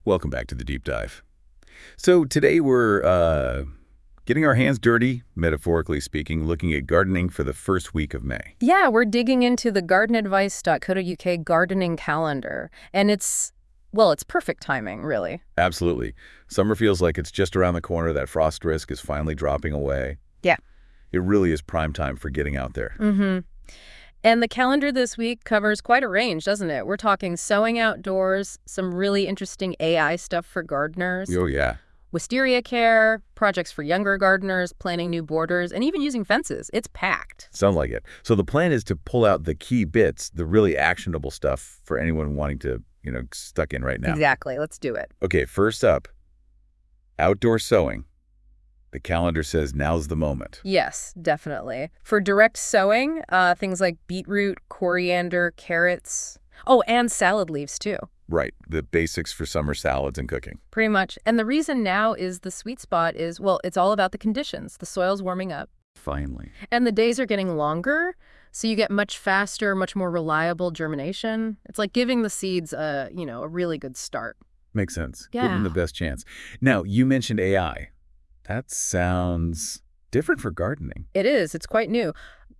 Welcome back to the Deep Dive. So today we're getting our hands dirty, metaphorically speaking, looking at gardening for the first week of May. Yeah, we're digging into the gardenadvice.co.uk gardening calendar. And it's perfect timing, really. Absolutely. Summer feels like it's just around the corner. That frost risk is finally dropping away. Yeah. It really is prime time for getting out there. Mm-hmm. And the calendar this week covers quite a range, doesn't it? We're talking sowing outdoors, some really interesting AI stuff for gardeners, Oh, yeah. wisteria care, projects for younger gardeners, planting new borders, and even using fences. It's packed. Sounds like it. So the plan is to pull out the key bits, the really actionable stuff for anyone wanting to, stuck in right now. Exactly. Let's do it. Okay, first up, outdoor sowing. The calendar says now's the moment. Yes, definitely. For direct sowing, things like beetroot, coriander, carrots. Oh, and salad leaves, too. Right, the basics for summer salads and cooking. Pretty much. And the reason now is the sweet spot is, it's all about the conditions. The soil's warming up. Finally. And the days are getting longer, so you get much faster, much more reliable germination. It's like giving the seeds a really good start. Makes sense. Yeah. Give them the best chance. Now, you mentioned AI. That sounds different for gardening. It is. It's quite new.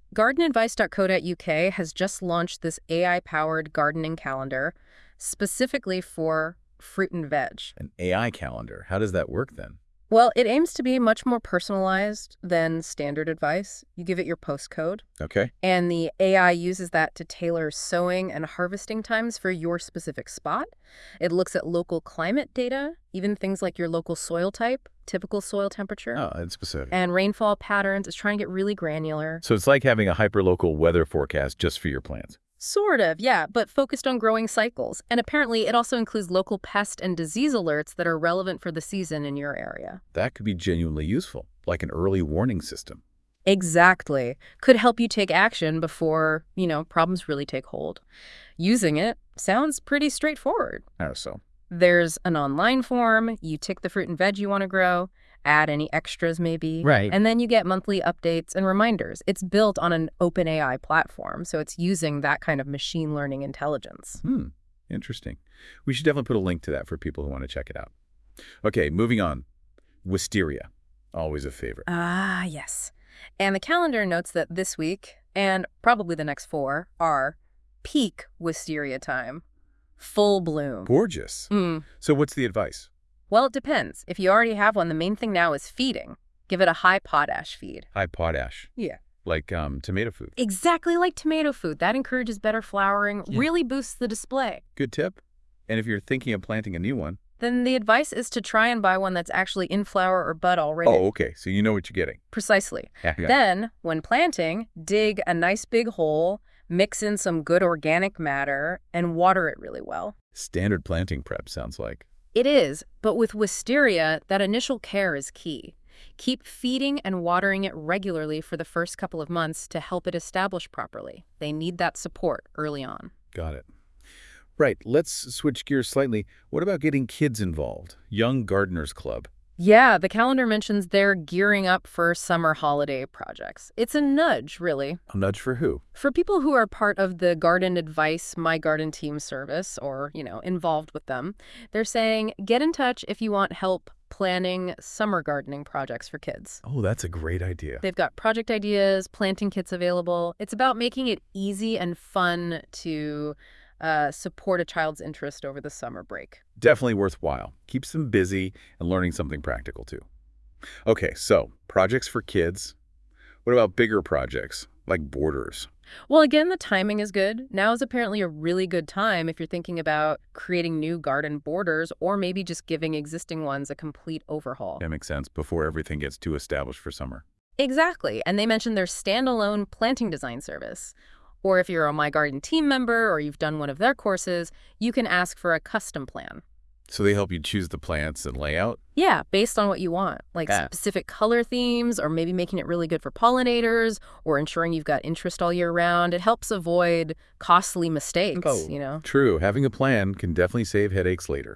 Gardenadvice.co.uk has just launched this AI-powered gardening calendar specifically for fruit and veg. An AI calendar. How does that work then? Well, it aims to be much more personalized than standard advice. You give it your postcode, Okay. and the AI uses that to tailor sowing and harvesting times for your specific spot. It looks at local climate data, even things like your local soil type, typical soil temperature, Oh, it's specific. and rainfall patterns. It's trying to get really granular. So it's like having a hyperlocal weather forecast just for your plants. Sort of, yeah, but focused on growing cycles. And apparently it also includes local pest and disease alerts that are relevant for the season in your area. That could be genuinely useful, like an early warning system. Exactly. Could help you take action before, problems really take hold. Using it sounds pretty straightforward. How so? There's an online form, you tick the fruit and veg you want to grow, add any extras maybe. Right. And then you get monthly updates and reminders. It's built on an OpenAI platform, so it's using that kind of machine learning intelligence. Interesting. We should definitely put a link to that for people who want to check it out. Okay, moving on. Wisteria. Always a favorite. Ah, yes. And the calendar notes that this week, and probably the next 4, are peak wisteria time. Full bloom. Gorgeous. So what's the advice? Well, it depends. If you already have one, the main thing now is feeding. Give it a high potash feed. High potash. Yeah. Like tomato food. Exactly like tomato food. That encourages better flowering, really boosts the display. Good tip. And if you're thinking of planting a new one. Then the advice is to try and buy one that's actually in flower or bud already. Oh, okay. So you know what you're getting. Precisely. Yeah. Then, when planting, dig a nice big hole, mix in some good organic matter, and water it really well. Standard planting prep sounds like. It is, but with wisteria, that initial care is key. Keep feeding and watering it regularly for the first couple of months to help it establish properly. They need that support early on. Got it. Right. Let's switch gears slightly. What about getting kids involved? Young Gardeners Club. Yeah, the calendar mentions they're gearing up for summer holiday projects. It's a nudge, really. A nudge for who? For people who are part of the Garden Advice My Garden Team service or, involved with them, they're saying get in touch if you want help planning summer gardening projects for kids. Oh, that's a great idea. They've got project ideas, planting kits available. It's about making it easy and fun to support a child's interest over the summer break. Definitely worthwhile. Keeps them busy and learning something practical too. Okay, so projects for kids. What about bigger projects like borders? Well, again, the timing is good. Now is apparently a really good time if you're thinking about creating new garden borders or maybe just giving existing ones a complete overhaul. That makes sense, before everything gets too established for summer. Exactly. And they mentioned their standalone planting design service. Or if you're a My Garden team member or you've done one of their courses, you can ask for a custom plan. So they help you choose the plants and layout? Yeah, based on what you want, like specific color themes or maybe making it really good for pollinators or ensuring you've got interest all year round. It helps avoid costly mistakes, True. Having a plan can definitely save headaches later.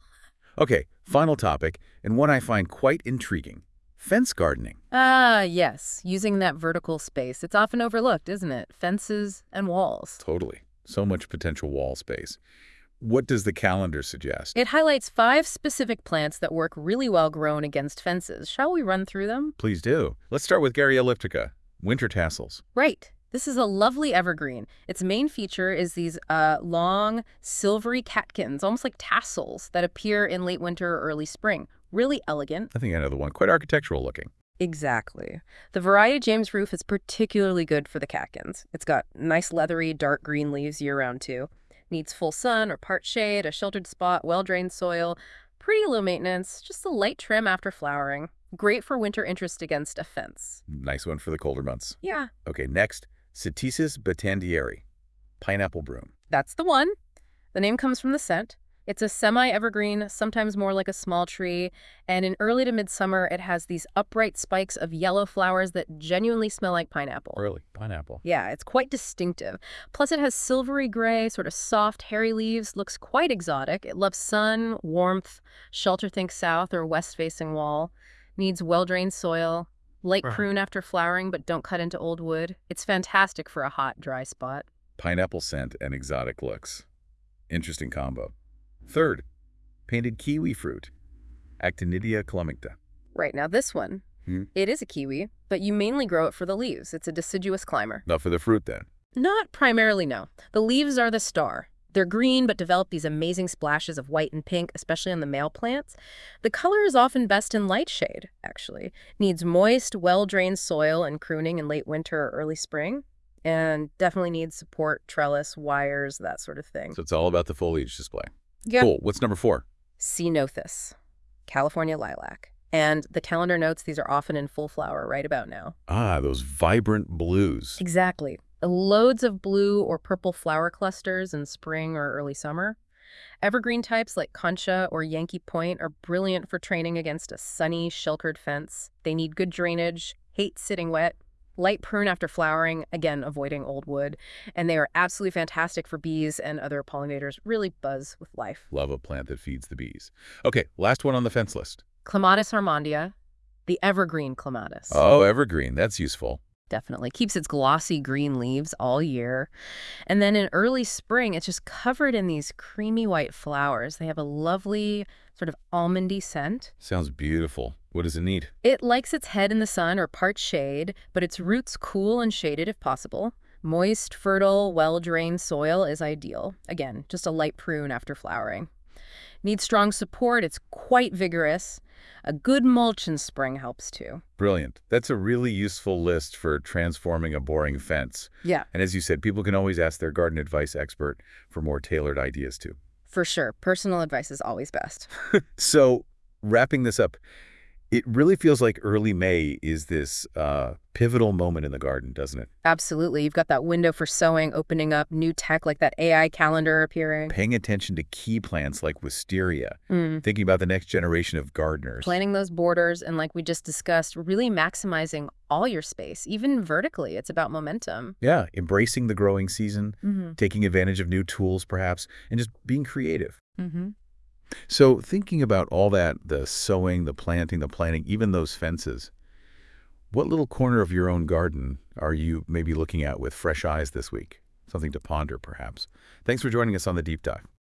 Okay, final topic, and one I find quite intriguing. Fence gardening. Yes, using that vertical space. It's often overlooked, isn't it? Fences and walls. Totally. So much potential wall space. What does the calendar suggest? It highlights 5 specific plants that work really well grown against fences. Shall we run through them? Please do. Let's start with Garrya elliptica, winter tassels. Right. This is a lovely evergreen. Its main feature is these long, silvery catkins, almost like tassels, that appear in late winter or early spring. Really elegant. I think I know the one. Quite architectural looking. Exactly. The variety James Roof is particularly good for the catkins. It's got nice leathery, dark green leaves year-round, too. Needs full sun or part shade, a sheltered spot, well-drained soil. Pretty low maintenance, just a light trim after flowering. Great for winter interest against a fence. Nice one for the colder months. Yeah, Okay, next, Cytisus batandieri, pineapple broom. that's the one. The name comes from the scent. It's a semi-evergreen, sometimes more like a small tree, and in early to midsummer, it has these upright spikes of yellow flowers that genuinely smell like pineapple. Early pineapple. Yeah, it's quite distinctive. Plus, it has silvery gray, sort of soft, hairy leaves, looks quite exotic. It loves sun, warmth, shelter, think south or west-facing wall, needs well-drained soil, light Right. prune after flowering, but don't cut into old wood. It's fantastic for a hot, dry spot. Pineapple scent and exotic looks. Interesting combo. Third, painted kiwi fruit, Actinidia columbicta. Right, now this one, Hmm. it is a kiwi, but you mainly grow it for the leaves. It's a deciduous climber. Not for the fruit then. Not primarily, no. The leaves are the star. They're green, but develop these amazing splashes of white and pink, especially on the male plants. The color is often best in light shade, actually. Needs moist, well-drained soil and pruning in late winter or early spring. And definitely needs support, trellis, wires, that sort of thing. So it's all about the foliage display. Yeah. Cool. What's number 4? Ceanothus, California lilac. And the calendar notes these are often in full flower right about now. Ah, those vibrant blues. Exactly. Loads of blue or purple flower clusters in spring or early summer. Evergreen types like concha or Yankee Point are brilliant for training against a sunny, sheltered fence. They need good drainage, hate sitting wet, light prune after flowering, again, avoiding old wood. And they are absolutely fantastic for bees and other pollinators. Really buzz with life. Love a plant that feeds the bees. Okay, last one on the fence list. Clematis armondia, the evergreen clematis. Oh, evergreen. That's useful. Definitely. Keeps its glossy green leaves all year. And then in early spring, it's just covered in these creamy white flowers. They have a lovely sort of almondy scent. Sounds beautiful. What does it need? It likes its head in the sun or part shade, but its roots cool and shaded if possible. Moist, fertile, well-drained soil is ideal. Again, just a light prune after flowering. Needs strong support. It's quite vigorous. A good mulch in spring helps too. Brilliant. That's a really useful list for transforming a boring fence. Yeah, And as you said, people can always ask their garden advice expert for more tailored ideas too. for sure. Personal advice is always best. So, wrapping this up, it really feels like early May is this pivotal moment in the garden, doesn't it? Absolutely. You've got that window for sowing opening up, new tech like that AI calendar appearing. Paying attention to key plants like wisteria, Mm. thinking about the next generation of gardeners. Planning those borders and, like we just discussed, really maximizing all your space, even vertically. It's about momentum. Yeah, embracing the growing season, Mm-hmm. taking advantage of new tools perhaps, and just being creative. Mm-hmm. So thinking about all that, the sowing, the planting, the planting, even those fences, what little corner of your own garden are you maybe looking at with fresh eyes this week? Something to ponder, perhaps. Thanks for joining us on The Deep Dive.